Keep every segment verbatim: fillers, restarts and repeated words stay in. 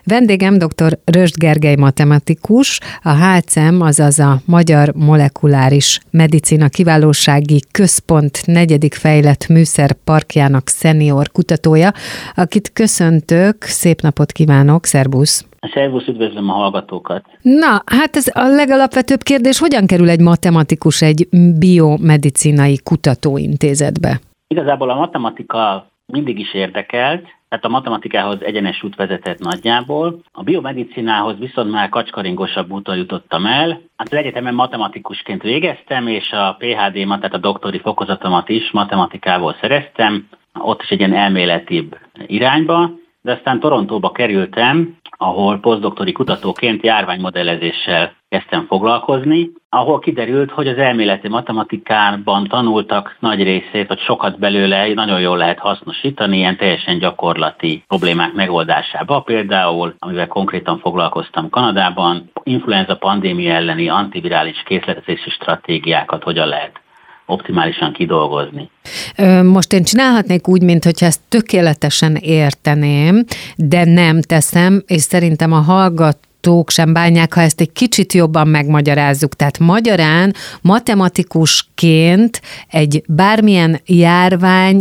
Vendégem dr. Rösd Gergely matematikus, a há cé e em, azaz a Magyar Molekuláris Medicina Kiválósági Központ negyedik fejlett műszerparkjának szenior kutatója, akit köszöntök, szép napot kívánok, szervusz! Szervusz, üdvözlöm a hallgatókat! Na, hát ez a legalapvetőbb kérdés, hogyan kerül egy matematikus egy biomedicinai kutatóintézetbe? Igazából a matematika mindig is érdekelt, tehát a matematikához egyenes út vezetett nagyjából. A biomedicinához viszont már kacskaringosabb úton jutottam el. Hát az egyetemen matematikusként végeztem, és a pé há dé-mat, tehát a doktori fokozatomat is matematikából szereztem, ott is egy ilyen elméletibb irányba, de aztán Torontóba kerültem, ahol posztdoktori kutatóként járványmodellezéssel kezdtem foglalkozni, ahol kiderült, hogy az elméleti matematikában tanultak nagy részét, vagy sokat belőle nagyon jól lehet hasznosítani, ilyen teljesen gyakorlati problémák megoldásába. Például, amivel konkrétan foglalkoztam Kanadában, influenza pandémia elleni antivirális készletezési stratégiákat hogyan lehet optimálisan kidolgozni. Most én csinálhatnék úgy, mintha ezt tökéletesen érteném, de nem teszem, és szerintem a hallgatók sem bánják, ha ezt egy kicsit jobban megmagyarázzuk. Tehát magyarán matematikusként egy bármilyen járvány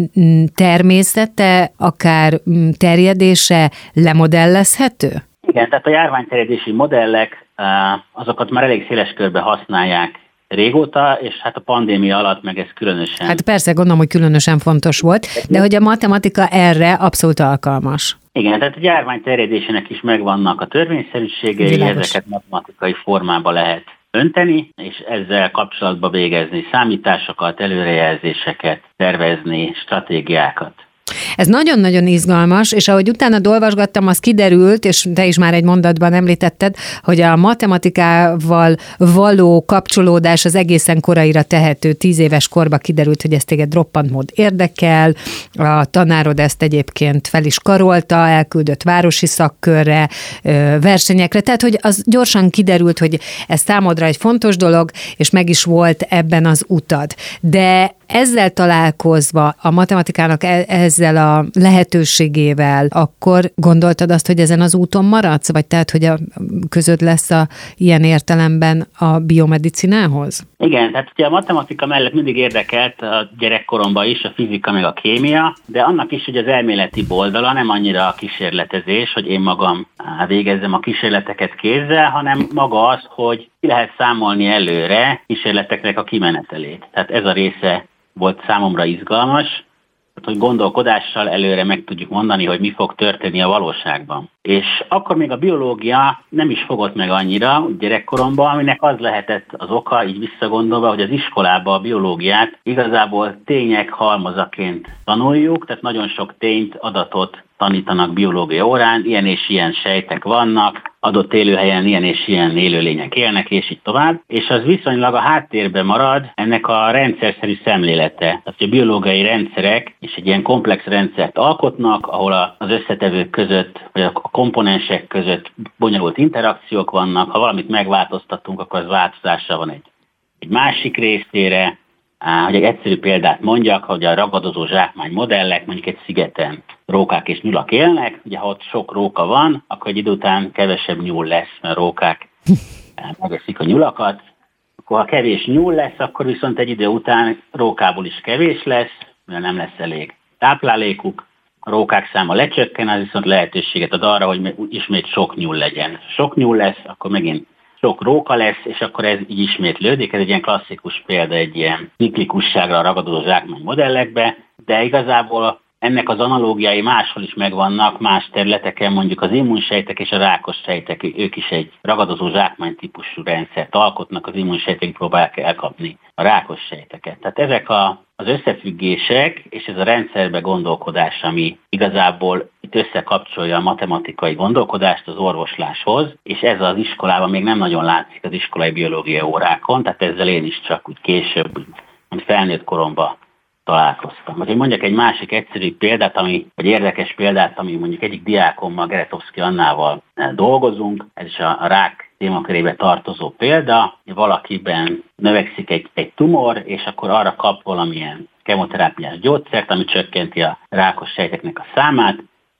természete, akár terjedése lemodellezhető? Igen, tehát a járványterjedési modellek, azokat már elég széles körben használják régóta, és hát a pandémia alatt meg ez különösen... Hát persze, gondolom, hogy különösen fontos volt, de hogy a matematika erre abszolút alkalmas. Igen, tehát a járvány terjedésének is megvannak a törvényszerűségei, Világos. Ezeket matematikai formába lehet önteni, és ezzel kapcsolatba végezni számításokat, előrejelzéseket, tervezni, stratégiákat. Ez nagyon-nagyon izgalmas, és ahogy utána olvasgattam, az kiderült, és te is már egy mondatban említetted, hogy a matematikával való kapcsolódás az egészen koraira tehető. Tíz éves korba kiderült, hogy ez téged roppant mód érdekel, a tanárod ezt egyébként fel is karolta, elküldött városi szakkörre, versenyekre, tehát hogy az gyorsan kiderült, hogy ez számodra egy fontos dolog, és meg is volt ebben az utad. De ezzel találkozva a matematikának ezzel a lehetőségével, akkor gondoltad azt, hogy ezen az úton maradsz? Vagy tehát, hogy a közöd lesz a, ilyen értelemben a biomedicinához? Igen, tehát ugye a matematika mellett mindig érdekelt a gyerekkoromban is a fizika meg a kémia, de annak is, hogy az elméleti oldala nem annyira a kísérletezés, hogy én magam végezzem a kísérleteket kézzel, hanem maga az, hogy ki lehet számolni előre kísérleteknek a kimenetelét. Tehát ez a része volt számomra izgalmas, hogy gondolkodással előre meg tudjuk mondani, hogy mi fog történni a valóságban. És akkor még a biológia nem is fogott meg annyira gyerekkoromban, aminek az lehetett az oka, így visszagondolva, hogy az iskolában a biológiát igazából tények halmazaként tanuljuk, tehát nagyon sok tényt, adatot tanítanak biológia órán, ilyen és ilyen sejtek vannak, adott élőhelyen ilyen és ilyen élőlények élnek, és így tovább, és az viszonylag a háttérben marad ennek a rendszerszerű szemlélete. Tehát a biológiai rendszerek és egy ilyen komplex rendszert alkotnak, ahol az összetevők között, vagy a komponensek között bonyolult interakciók vannak, ha valamit megváltoztatunk, akkor az változással van egy, egy másik részére. Hogy egy egyszerű példát mondjak, hogy a ragadozó zsákmány modellek mondjuk egy szigeten rókák és nyulak élnek, ugye ha ott sok róka van, akkor egy idő után kevesebb nyúl lesz, mert a rókák megeszik a nyulakat. Akkor ha kevés nyúl lesz, akkor viszont egy idő után rókából is kevés lesz, mert nem lesz elég táplálékuk. A rókák száma lecsökken, az viszont lehetőséget ad arra, hogy ismét sok nyúl legyen. Sok nyúl lesz, akkor megint sok róka lesz, és akkor ez így ismétlődik. Ez egy ilyen klasszikus példa egy ilyen ciklikusságra a ragadozó zsákmány modellekbe, de igazából ennek az analógiái máshol is megvannak, más területeken, mondjuk az immunsejtek és a rákos sejtek, ők is egy ragadozó zsákmány típusú rendszert alkotnak, az immunsejtek próbálják elkapni a rákos sejteket. Tehát ezek a, az összefüggések és ez a rendszerbe gondolkodás, ami igazából itt összekapcsolja a matematikai gondolkodást az orvosláshoz, és ez az iskolában még nem nagyon látszik az iskolai biológia órákon, tehát ezzel én is csak úgy később, mint felnőtt koromban találkoztam. Hogy mondjak egy másik egyszerű példát, ami, vagy érdekes példát, ami mondjuk egyik diákommal, Geretovszki Annával dolgozunk, ez is a rák témakörébe tartozó példa, valakiben növekszik egy, egy tumor, és akkor arra kap valamilyen kemoterápiás gyógyszert, ami csökkenti a rákos sejteknek a számát,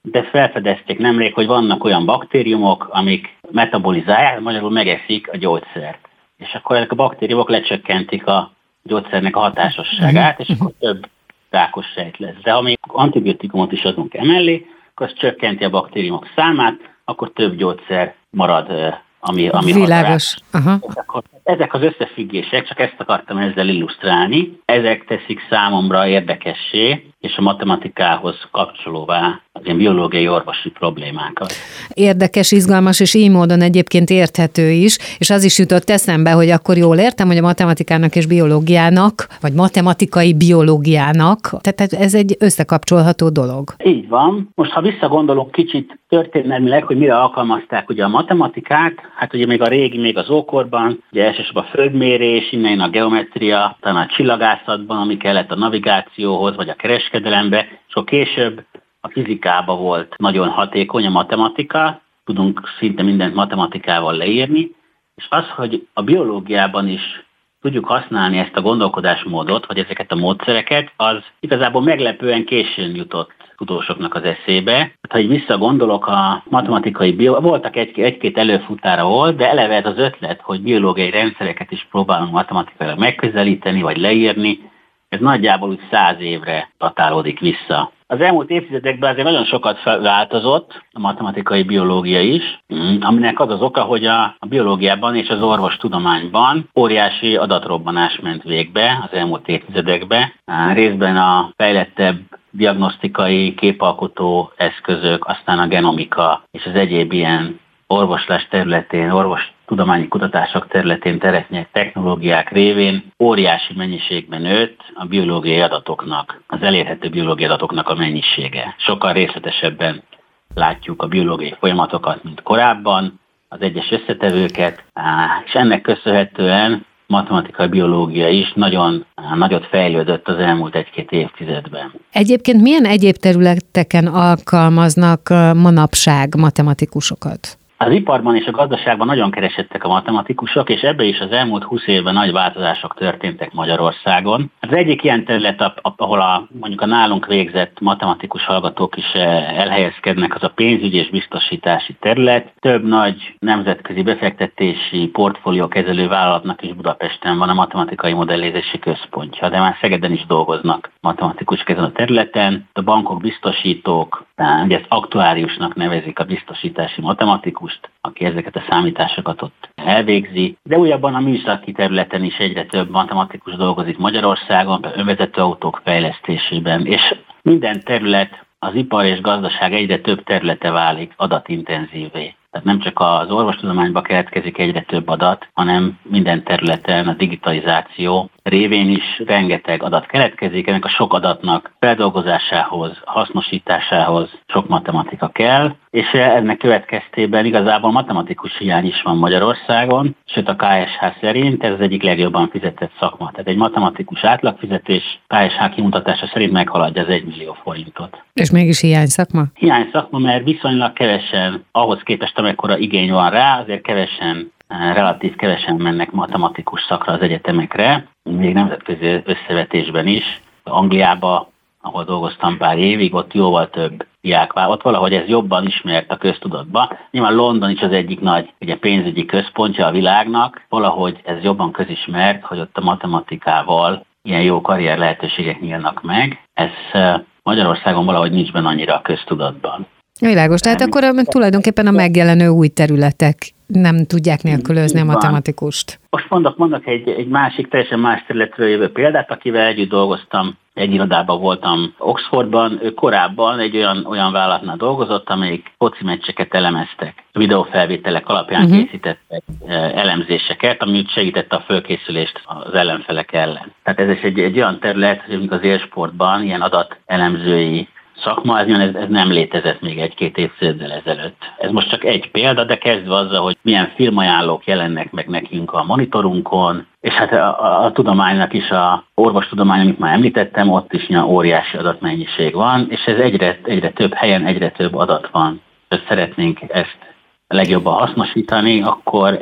de felfedezték nemrég, hogy vannak olyan baktériumok, amik metabolizálják, magyarul megeszik a gyógyszert. És akkor ezek a baktériumok lecsökkentik a gyógyszernek a hatásosságát, és akkor több rákos sejt lesz. De ha még antibiotikumot is adunk emellé, akkor az csökkenti a baktériumok számát, akkor több gyógyszer marad, ami, ami világos. Aha. Ezek az összefüggések, csak ezt akartam ezzel illusztrálni, ezek teszik számomra érdekessé, és a matematikához kapcsolóvá az ilyen biológiai orvosi problémákat. Érdekes, izgalmas, és így módon egyébként érthető is, és az is jutott eszembe, hogy akkor jól értem, hogy a matematikának és biológiának, vagy matematikai biológiának, tehát ez egy összekapcsolható dolog. Így van. Most, ha visszagondolok kicsit történelmileg, hogy mire alkalmazták ugye a matematikát, hát ugye még a régi, még az ókorban, ugye elsősorban a földmérés, innen a geometria, talán a csillagászatban, ami kellett a navigációhoz, vagy a kereskedelembe, és akkor később a fizikában volt nagyon hatékony a matematika, tudunk szinte mindent matematikával leírni, és az, hogy a biológiában is tudjuk használni ezt a gondolkodásmódot, vagy ezeket a módszereket, az igazából meglepően későn jutott tudósoknak az eszébe. Ha így visszagondolok, a matematikai bio, voltak egy, egy-két előfutára volt, de eleve ez az ötlet, hogy biológiai rendszereket is próbálunk matematikailag megközelíteni, vagy leírni, ez nagyjából úgy száz évre datálódik vissza. Az elmúlt évtizedekben azért nagyon sokat változott a matematikai biológia is, aminek az az oka, hogy a, a biológiában és az orvostudományban óriási adatrobbanás ment végbe az elmúlt évtizedekben. Részben a fejlettebb diagnosztikai, képalkotó eszközök, aztán a genomika és az egyéb ilyen orvoslás területén, orvostudományi kutatások területén terjedő technológiák révén óriási mennyiségben nőtt a biológiai adatoknak, az elérhető biológiai adatoknak a mennyisége. Sokkal részletesebben látjuk a biológiai folyamatokat, mint korábban, az egyes összetevőket, és ennek köszönhetően matematikai biológia is nagyon nagyot fejlődött az elmúlt egy-két évtizedben. Egyébként milyen egyéb területeken alkalmaznak manapság matematikusokat? Az iparban és a gazdaságban nagyon keresettek a matematikusok, és ebbe is az elmúlt húsz évben nagy változások történtek Magyarországon. Az egyik ilyen terület, ahol a, mondjuk a nálunk végzett matematikus hallgatók is elhelyezkednek, az a pénzügyi és biztosítási terület. Több nagy nemzetközi befektetési portfóliókezelő vállalatnak is Budapesten van a matematikai modellézési központja, de már Szegeden is dolgoznak matematikusok ezen a területen. A bankok, biztosítók, ugye ezt aktuáriusnak nevezik a biztosítási matematikus, aki ezeket a számításokat ott elvégzi. De újabban a műszaki területen is egyre több matematikus dolgozik Magyarországon, önvezető autók fejlesztésében, és minden terület, az ipar és gazdaság egyre több területe válik adatintenzívé. Tehát nem csak az orvostudományba keletkezik egyre több adat, hanem minden területen a digitalizáció révén is rengeteg adat keletkezik. Ennek a sok adatnak feldolgozásához, hasznosításához sok matematika kell, és ennek következtében igazából matematikus hiány is van Magyarországon, sőt a ká es há szerint ez az egyik legjobban fizetett szakma. Tehát egy matematikus átlagfizetés ká es há kimutatása szerint meghaladja az egy millió forintot. És mégis hiány szakma? Hiány szakma, mert viszonylag kevesen, ahhoz képest amekkora igény van rá, azért kevesen, relatív kevesen mennek matematikus szakra az egyetemekre, még nemzetközi összevetésben is. Angliába, ahol dolgoztam pár évig, ott jóval több diák vár. Ott valahogy ez jobban ismert a köztudatban. Nyilván London is az egyik nagy ugye, pénzügyi központja a világnak, valahogy ez jobban közismert, hogy ott a matematikával ilyen jó karrier lehetőségek nyílnak meg. Ez Magyarországon valahogy nincs benne annyira a köztudatban. Világos, tehát nem, akkor tulajdonképpen a megjelenő új területek nem tudják nélkülözni a matematikust. Most mondok, mondok egy, egy másik, teljesen más területről jövő példát, akivel együtt dolgoztam, egy irodában voltam Oxfordban, ő korábban egy olyan, olyan vállalatnál dolgozott, amelyik foci meccseket elemeztek. Videófelvételek alapján uh-huh. készítettek elemzéseket, ami úgy segítette a fölkészülést az ellenfelek ellen. Tehát ez is egy, egy olyan terület, hogy az élsportban ilyen adatelemzői szakma, ez, ez nem létezett még egy-két évtizeddel ezelőtt. Ez most csak egy példa, de kezdve azzal, hogy milyen filmajánlók jelennek meg nekünk a monitorunkon, és hát a, a, a tudománynak is, a orvostudomány, amit már említettem, ott is ilyen óriási adatmennyiség van, és ez egyre, egyre több helyen, egyre több adat van. Ha szeretnénk ezt legjobban hasznosítani, akkor egy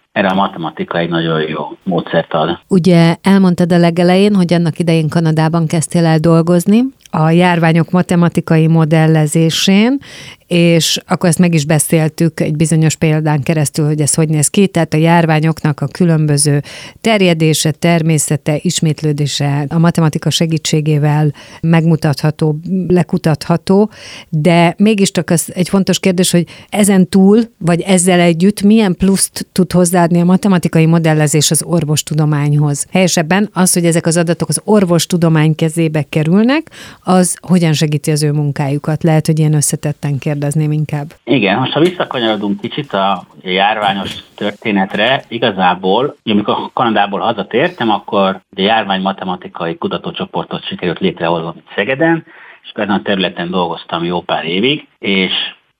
erre a matematika egy nagyon jó módszert ad. Ugye elmondtad a legelején, hogy annak idején Kanadában kezdtél el dolgozni a járványok matematikai modellezésén, és akkor ezt meg is beszéltük egy bizonyos példán keresztül, hogy ez hogy néz ki, tehát a járványoknak a különböző terjedése, természete, ismétlődése a matematika segítségével megmutatható, lekutatható, de mégiscsak az egy fontos kérdés, hogy ezen túl, vagy ezzel együtt milyen pluszt tud hozzáadni a matematikai modellezés az orvostudományhoz. Helyesebben az, hogy ezek az adatok az orvostudomány kezébe kerülnek, az hogyan segíti az ő munkájukat? Lehet, hogy ilyen összetetten kérdezném inkább. Igen, most ha visszakanyarodunk kicsit a járványos történetre, igazából, amikor Kanadából hazatértem, akkor a járvány matematikai kutatócsoportot sikerült létrehoznom itt Szegeden, és ezen a területen dolgoztam jó pár évig, és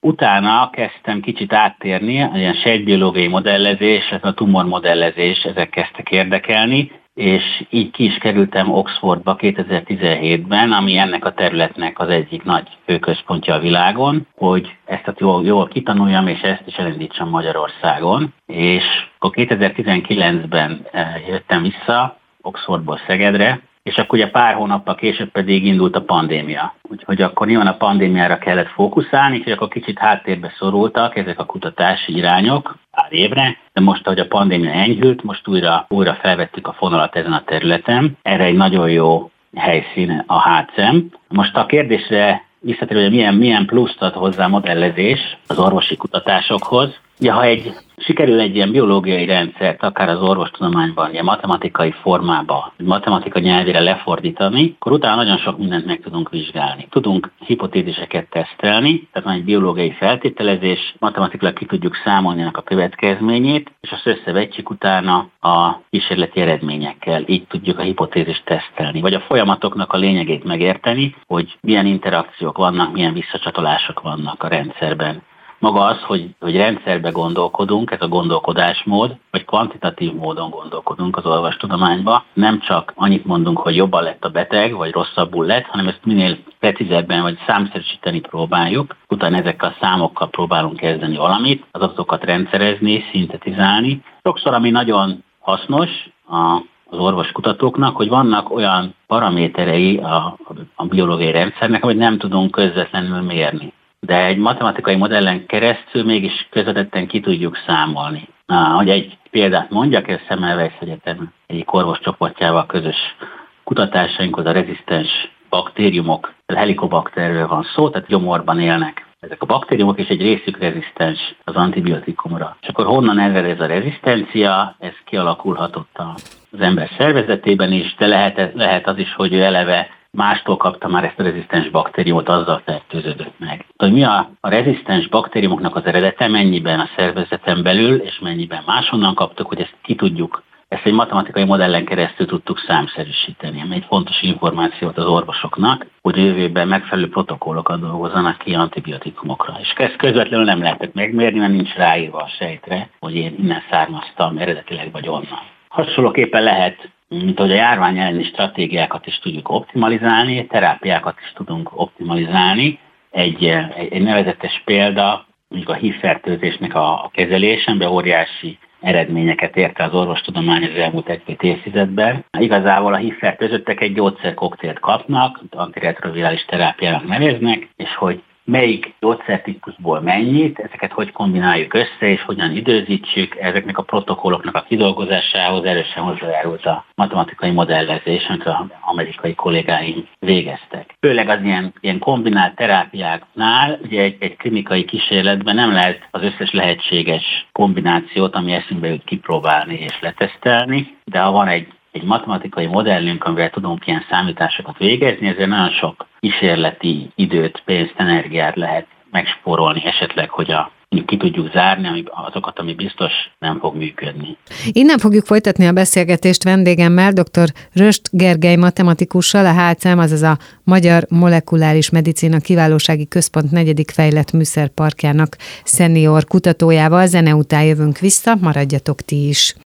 utána kezdtem kicsit áttérni, ilyen sejtbiológiai modellezés, ez a tumormodellezés, ezek kezdtek érdekelni, és így ki is kerültem Oxfordba kétezer-tizenhétben, ami ennek a területnek az egyik nagy főközpontja a világon, hogy ezt jól, jól kitanuljam, és ezt is elindítsam Magyarországon. És akkor kétezer-tizenkilencben jöttem vissza Oxfordból Szegedre, és akkor ugye pár hónappal később pedig indult a pandémia. Úgyhogy akkor nyilván a pandémiára kellett fókuszálni, és akkor kicsit háttérbe szorultak ezek a kutatási irányok pár évre, de most, ahogy a pandémia enyhült, most újra, újra felvettük a fonalat ezen a területen. Erre egy nagyon jó helyszín a há cé e em. Most a kérdésre visszatérő, hogy milyen, milyen pluszt ad hozzá a modellezés az orvosi kutatásokhoz. Ja, ha egy, sikerül egy ilyen biológiai rendszert, akár az orvostudományban, ilyen matematikai formába, matematika nyelvére lefordítani, akkor utána nagyon sok mindent meg tudunk vizsgálni. Tudunk hipotéziseket tesztelni, tehát van egy biológiai feltételezés, matematikailag ki tudjuk számolni a következményét, és azt összevetjük utána a kísérleti eredményekkel. Így tudjuk a hipotézist tesztelni, vagy a folyamatoknak a lényegét megérteni, hogy milyen interakciók vannak, milyen visszacsatolások vannak a rendszerben. Maga az, hogy, hogy rendszerbe gondolkodunk, ez a gondolkodásmód, vagy kvantitatív módon gondolkodunk az orvostudományban. Nem csak annyit mondunk, hogy jobban lett a beteg, vagy rosszabbul lett, hanem ezt minél precízebben, vagy számszerűsíteni próbáljuk. Utána ezekkel a számokkal próbálunk kezdeni valamit, az adatokat rendszerezni, szintetizálni. Sokszor, ami nagyon hasznos a az orvoskutatóknak, hogy vannak olyan paraméterei a, a biológiai rendszernek, amit nem tudunk közvetlenül mérni. De egy matematikai modellen keresztül mégis közvetetten ki tudjuk számolni. Ah, hogy egy példát mondjak, ez Semmelweis Egyetem egyik orvoscsoportjával közös kutatásainkhoz a rezisztens baktériumok, a helikobakterről van szó, tehát gyomorban élnek ezek a baktériumok, és egy részük rezisztens az antibiotikumra. És akkor honnan ered ez a rezisztencia, ez kialakulhatott az ember szervezetében is, de lehet, lehet az is, hogy ő eleve mástól kapta már ezt a rezisztens baktériumot, azzal fertőződött meg. Hogy mi a, a rezisztens baktériumoknak az eredete, mennyiben a szervezeten belül, és mennyiben máshonnan kaptuk, hogy ezt ki tudjuk, ezt egy matematikai modellen keresztül tudtuk számszerűsíteni. Ami egy fontos információt az orvosoknak, hogy a jövőben megfelelő protokollokat dolgozzanak ki antibiotikumokra. És ezt közvetlenül nem lehetett megmérni, mert nincs ráírva a sejtre, hogy én innen származtam eredetileg vagy onnan. Hasonlóképpen lehet, mint ahogy a járvány elleni stratégiákat is tudjuk optimalizálni, terápiákat is tudunk optimalizálni. Egy, egy, egy nevezetes példa, mondjuk a hív fertőzésnek a, a kezelésében óriási eredményeket ért az orvostudomány az elmúlt egy-két évtizedben. Igazából a hív fertőzöttek egy gyógyszerkoktélt kapnak, antiretrovirális terápiának neveznek, és hogy melyik gyógyszertípusból mennyit, ezeket hogy kombináljuk össze, és hogyan időzítsük, ezeknek a protokolloknak a kidolgozásához erősen hozzájárult a matematikai modellezés, amit az amerikai kollégáim végeztek. Főleg az ilyen, ilyen kombinált terápiáknál, ugye egy, egy klinikai kísérletben nem lehet az összes lehetséges kombinációt, ami eszünkbe jut, kipróbálni és letesztelni, de ha van egy egy matematikai modellünk, amivel tudunk ilyen számításokat végezni, ezért nagyon sok kísérleti időt, pénzt, energiát lehet megspórolni esetleg, hogy a ki tudjuk zárni azokat, ami biztos nem fog működni. Innen fogjuk folytatni a beszélgetést vendégemmel, dr. Röst Gergely matematikussal, a há cé e em, azaz a Magyar Molekuláris Medicina Kiválósági Központ negyedik fejlett műszerparkjának szenior kutatójával. Zene után jövünk vissza, maradjatok ti is.